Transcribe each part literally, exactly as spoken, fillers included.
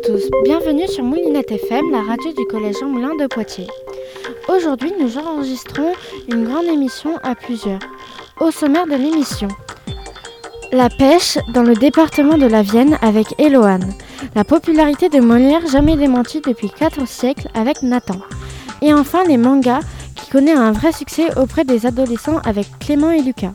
tous, bienvenue sur Moulinette F M, la radio du collège Jean Moulin de Poitiers. Aujourd'hui, nous enregistrons une grande émission à plusieurs. Au sommaire de l'émission, la pêche dans le département de la Vienne avec Eloane, la popularité de Molière jamais démentie depuis quatre siècles avec Nathan, et enfin les mangas qui connaît un vrai succès auprès des adolescents avec Clément et Lucas.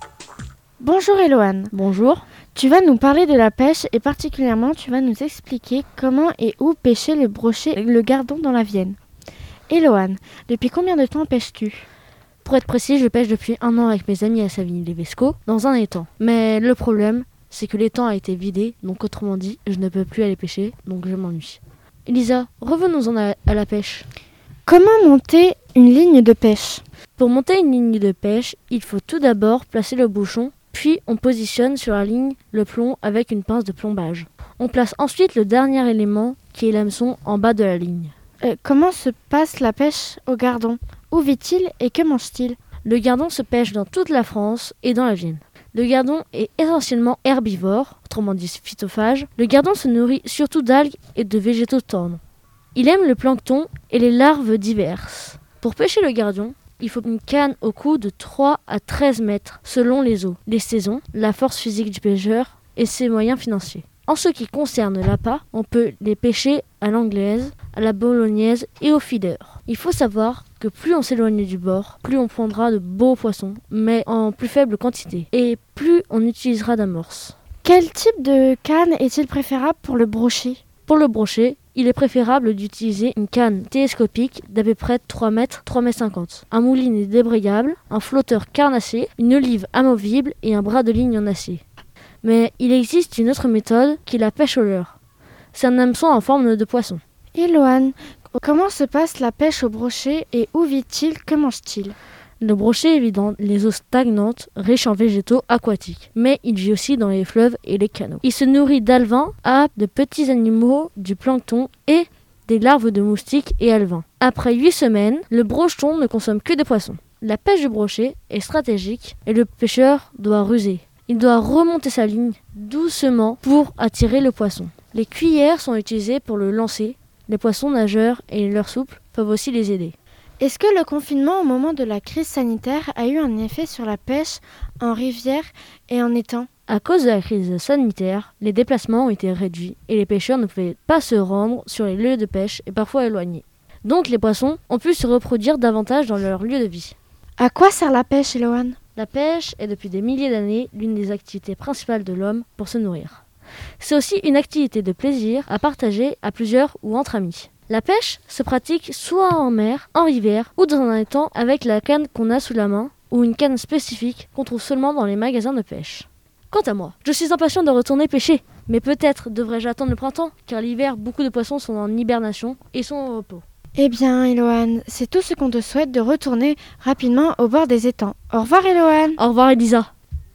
Bonjour Eloane. Bonjour. Tu vas nous parler de la pêche et particulièrement tu vas nous expliquer comment et où pêcher le brochet et le gardon dans la Vienne. Eloane, depuis combien de temps pêches-tu ? Pour être précis, je pêche depuis un an avec mes amis à Savigny-lès-Vesco dans un étang. Mais le problème, c'est que l'étang a été vidé, donc autrement dit, je ne peux plus aller pêcher, donc je m'ennuie. Elisa, revenons-en à, à la pêche. Comment monter une ligne de pêche ? Pour monter une ligne de pêche, il faut tout d'abord placer le bouchon, puis on positionne sur la ligne le plomb avec une pince de plombage. On place ensuite le dernier élément, qui est l'hameçon, en bas de la ligne. Euh, comment se passe la pêche au gardon ? Où vit-il et que mange-t-il ? Le gardon se pêche dans toute la France et dans la Vienne. Le gardon est essentiellement herbivore, autrement dit phytophage. Le gardon se nourrit surtout d'algues et de végétaux tendres. Il aime le plancton et les larves diverses. Pour pêcher le gardon, il faut une canne au cou de trois à treize mètres selon les eaux, les saisons, la force physique du pêcheur et ses moyens financiers. En ce qui concerne l'appât, on peut les pêcher à l'anglaise, à la bolognaise et au feeder. Il faut savoir que plus on s'éloigne du bord, plus on prendra de beaux poissons, mais en plus faible quantité, et plus on utilisera d'amorces. Quel type de canne est-il préférable pour le brochet ? Pour le brochet, il est préférable d'utiliser une canne télescopique d'à peu près trois mètres, trois mètres cinquante, un moulinet débrayable, un flotteur carnassé, une olive amovible et un bras de ligne en acier. Mais il existe une autre méthode qui est la pêche au leurre. C'est un hameçon en forme de poisson. Eloane, comment se passe la pêche au brochet et où vit-il, que mange-t-il ? Le brochet vit dans les eaux stagnantes, riches en végétaux aquatiques, mais il vit aussi dans les fleuves et les canaux. Il se nourrit d'alevins, à de petits animaux, du plancton et des larves de moustiques et alevins. Après huit semaines, le brocheton ne consomme que des poissons. La pêche du brochet est stratégique et le pêcheur doit ruser. Il doit remonter sa ligne doucement pour attirer le poisson. Les cuillères sont utilisées pour le lancer. Les poissons nageurs et les leurres souples peuvent aussi les aider. Est-ce que le confinement au moment de la crise sanitaire a eu un effet sur la pêche en rivière et en étang ? À cause de la crise sanitaire, les déplacements ont été réduits et les pêcheurs ne pouvaient pas se rendre sur les lieux de pêche et parfois éloignés. Donc les poissons ont pu se reproduire davantage dans leur lieu de vie. À quoi sert la pêche, Eloane ? La pêche est depuis des milliers d'années l'une des activités principales de l'homme pour se nourrir. C'est aussi une activité de plaisir à partager à plusieurs ou entre amis. La pêche se pratique soit en mer, en rivière ou dans un étang avec la canne qu'on a sous la main ou une canne spécifique qu'on trouve seulement dans les magasins de pêche. Quant à moi, je suis impatient de retourner pêcher, mais peut-être devrais-je attendre le printemps car l'hiver, beaucoup de poissons sont en hibernation et sont au repos. Eh bien, Eloane, c'est tout ce qu'on te souhaite de retourner rapidement au bord des étangs. Au revoir, Eloane. Au revoir, Elisa.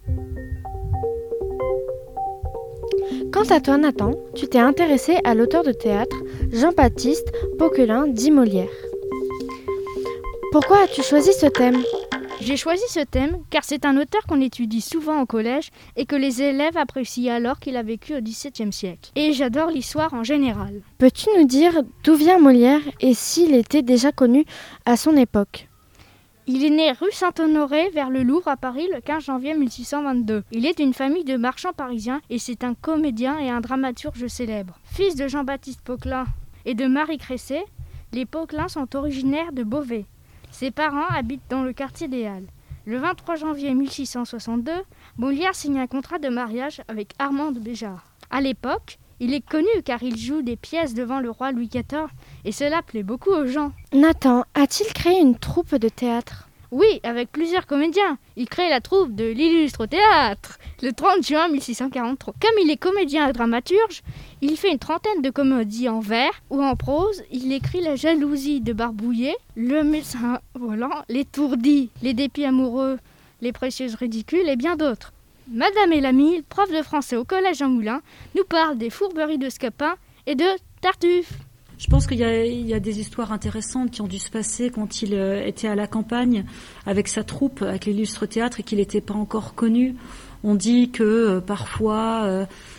Quant à toi, Nathan, tu t'es intéressé à l'auteur de théâtre Jean-Baptiste Poquelin dit Molière. Pourquoi as-tu choisi ce thème ? J'ai choisi ce thème car c'est un auteur qu'on étudie souvent au collège et que les élèves apprécient alors qu'il a vécu au dix-septième siècle. Et j'adore l'histoire en général. Peux-tu nous dire d'où vient Molière et s'il était déjà connu à son époque ? Il est né rue Saint-Honoré vers le Louvre à Paris le quinze janvier mille six cent vingt-deux. Il est d'une famille de marchands parisiens et c'est un comédien et un dramaturge célèbre. Fils de Jean-Baptiste Poquelin et de Marie Cressé, les Poquelin sont originaires de Beauvais. Ses parents habitent dans le quartier des Halles. Le vingt-trois janvier mille six cent soixante-deux, Molière signe un contrat de mariage avec Armande Béjart. À l'époque, il est connu car il joue des pièces devant le roi Louis quatorze et cela plaît beaucoup aux gens. Nathan, a-t-il créé une troupe de théâtre ? Oui, avec plusieurs comédiens. Il crée la troupe de l'Illustre Théâtre le trente juin mille six cent quarante-trois. Comme il est comédien et dramaturge, il fait une trentaine de comédies en vers ou en prose. Il écrit La jalousie de Barbouillet, Le médecin volant, L'étourdi, Les dépits amoureux, Les précieuses ridicules et bien d'autres. Madame Elamille, prof de français au collège Jean Moulin, nous parle des fourberies de Scapin et de Tartuffe. Je pense qu'il y a, il y a des histoires intéressantes qui ont dû se passer quand il euh, était à la campagne avec sa troupe, avec l'Illustre Théâtre, et qu'il n'était pas encore connu. On dit que euh, parfois, euh,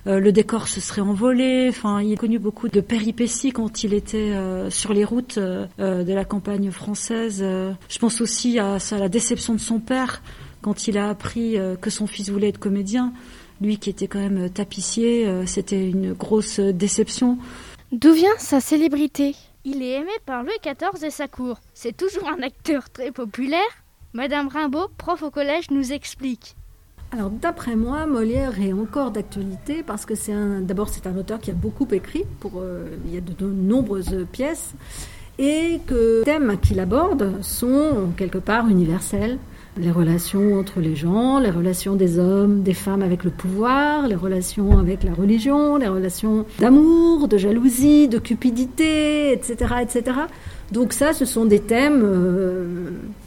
euh, le décor se serait envolé. Enfin, il a connu beaucoup de péripéties quand il était euh, sur les routes euh, de la campagne française. Euh, je pense aussi à, à la déception de son père quand il a appris euh, que son fils voulait être comédien. Lui qui était quand même tapissier, euh, c'était une grosse déception. D'où vient sa célébrité ? Il est aimé par Louis quatorze et sa cour. C'est toujours un acteur très populaire. Madame Rimbaud, prof au collège, nous explique. Alors d'après moi, Molière est encore d'actualité parce que c'est un, d'abord c'est un auteur qui a beaucoup écrit, pour, euh, il y a de, de nombreuses pièces, et que les thèmes qu'il aborde sont quelque part universels. Les relations entre les gens, les relations des hommes, des femmes avec le pouvoir, les relations avec la religion, les relations d'amour, de jalousie, de cupidité, et cetera, et cetera. Donc ça, ce sont des thèmes euh,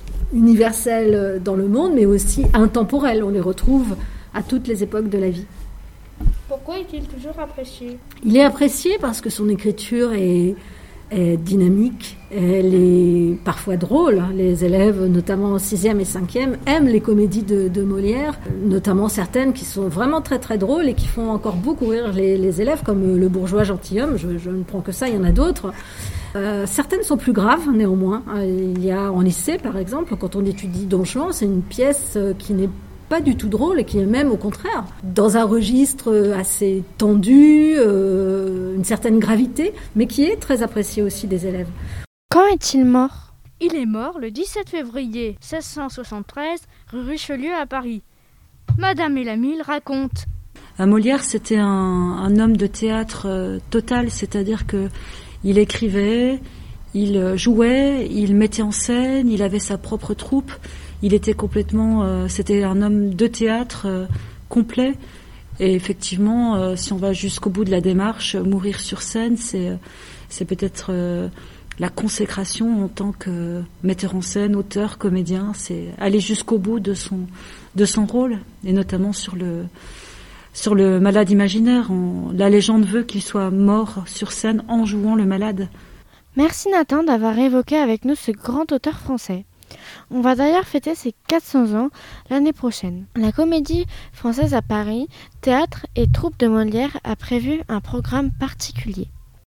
universels dans le monde, mais aussi intemporels. On les retrouve à toutes les époques de la vie. Pourquoi est-il toujours apprécié ? Il est apprécié parce que son écriture est... est dynamique, elle est parfois drôle. Les élèves, notamment en sixième et cinquième, aiment les comédies de, de Molière, notamment certaines qui sont vraiment très très drôles et qui font encore beaucoup rire les, les élèves, comme Le bourgeois gentilhomme, je, je ne prends que ça, il y en a d'autres. Euh, certaines sont plus graves, néanmoins. Il y a en lycée, par exemple, quand on étudie Don Juan, c'est une pièce qui n'est pas du tout drôle et qui est même au contraire dans un registre assez tendu, euh, une certaine gravité, mais qui est très apprécié aussi des élèves. Quand est-il mort ? Il est mort le dix-sept février seize cent soixante-treize, rue Richelieu à Paris. Madame Elamille raconte. À Molière, c'était un, un homme de théâtre euh, total, c'est-à-dire que il écrivait, il jouait, il mettait en scène, il avait sa propre troupe. Il était complètement, euh, c'était un homme de théâtre euh, complet. Et effectivement, euh, si on va jusqu'au bout de la démarche, mourir sur scène, c'est, c'est peut-être euh, la consécration en tant que metteur en scène, auteur, comédien. C'est aller jusqu'au bout de son, de son rôle, et notamment sur le, sur le malade imaginaire. On, la légende veut qu'il soit mort sur scène en jouant le malade. Merci Nathan d'avoir évoqué avec nous ce grand auteur français. On va d'ailleurs fêter ses quatre cents ans l'année prochaine. La Comédie Française à Paris, théâtre et troupe de Molière a prévu un programme particulier.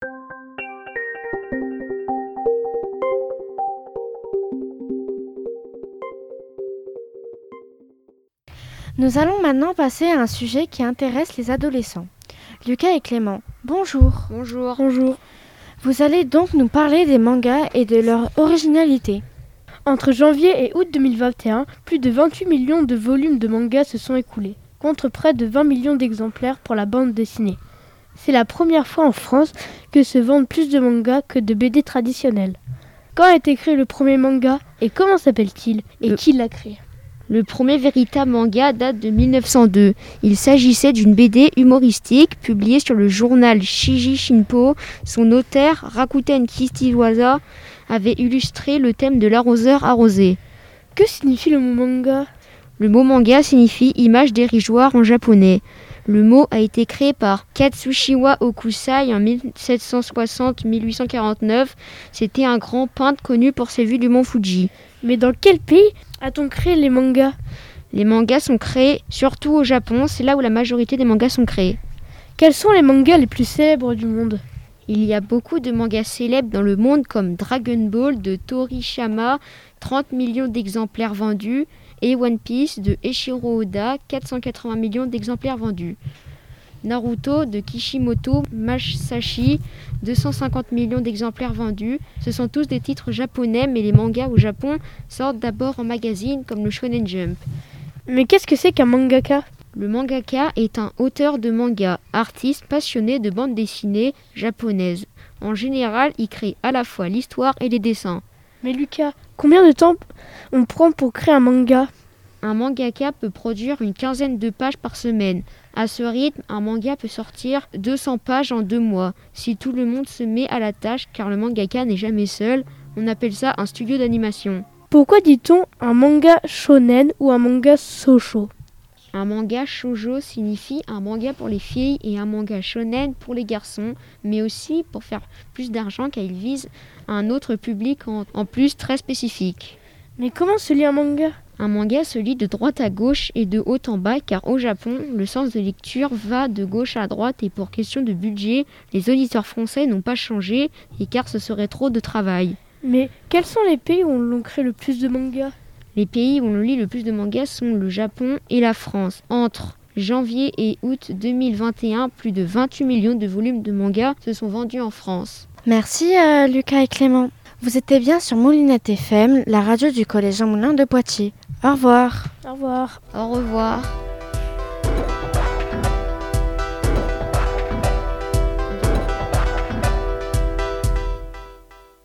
Nous allons maintenant passer à un sujet qui intéresse les adolescents. Lucas et Clément, bonjour. Bonjour. Bonjour. Vous allez donc nous parler des mangas et de leur originalité. Entre janvier et août deux mille vingt et un, plus de vingt-huit millions de volumes de mangas se sont écoulés, contre près de vingt millions d'exemplaires pour la bande dessinée. C'est la première fois en France que se vendent plus de mangas que de B D traditionnels. Quand a été créé le premier manga et comment s'appelle-t-il et le... qui l'a créé ? Le premier véritable manga date de mille neuf cent deux. Il s'agissait d'une B D humoristique publiée sur le journal Shiji Shinpo. Son auteur, Rakuten Kishimoto, avait illustré le thème de l'arroseur arrosé. Que signifie le mot manga ? Le mot manga signifie image dérisoire en japonais. Le mot a été créé par Katsushiwa Okusai en mille sept cent soixante à mille huit cent quarante-neuf. C'était un grand peintre connu pour ses vues du mont Fuji. Mais dans quel pays a-t-on créé les mangas ? Les mangas sont créés surtout au Japon, c'est là où la majorité des mangas sont créés. Quels sont les mangas les plus célèbres du monde ? Il y a beaucoup de mangas célèbres dans le monde comme Dragon Ball de Toriyama, trente millions d'exemplaires vendus, et One Piece de Eiichiro Oda, quatre cent quatre-vingts millions d'exemplaires vendus. Naruto de Kishimoto Masashi, deux cent cinquante millions d'exemplaires vendus. Ce sont tous des titres japonais, mais les mangas au Japon sortent d'abord en magazine comme le Shonen Jump. Mais qu'est-ce que c'est qu'un mangaka ? Le mangaka est un auteur de manga, artiste passionné de bande dessinée japonaise. En général, il crée à la fois l'histoire et les dessins. Mais Lucas, combien de temps on prend pour créer un manga ? Un mangaka peut produire une quinzaine de pages par semaine. À ce rythme, un manga peut sortir deux cents pages en deux mois. Si tout le monde se met à la tâche, car le mangaka n'est jamais seul, on appelle ça un studio d'animation. Pourquoi dit-on un manga shonen ou un manga shoujo ? Un manga shoujo signifie un manga pour les filles et un manga shonen pour les garçons, mais aussi pour faire plus d'argent car il vise un autre public en, en plus très spécifique. Mais comment se lit un manga ? Un manga se lit de droite à gauche et de haut en bas car au Japon, le sens de lecture va de gauche à droite et pour question de budget, les auditeurs français n'ont pas changé et car ce serait trop de travail. Mais quels sont les pays où l'on crée le plus de mangas ? Les pays où l'on lit le plus de mangas sont le Japon et la France. Entre janvier et août deux mille vingt et un, plus de vingt-huit millions de volumes de mangas se sont vendus en France. Merci euh, Lucas et Clément. Vous étiez bien sur Moulinette F M, la radio du collège Jean Moulin de Poitiers. Au revoir. Au revoir. Au revoir.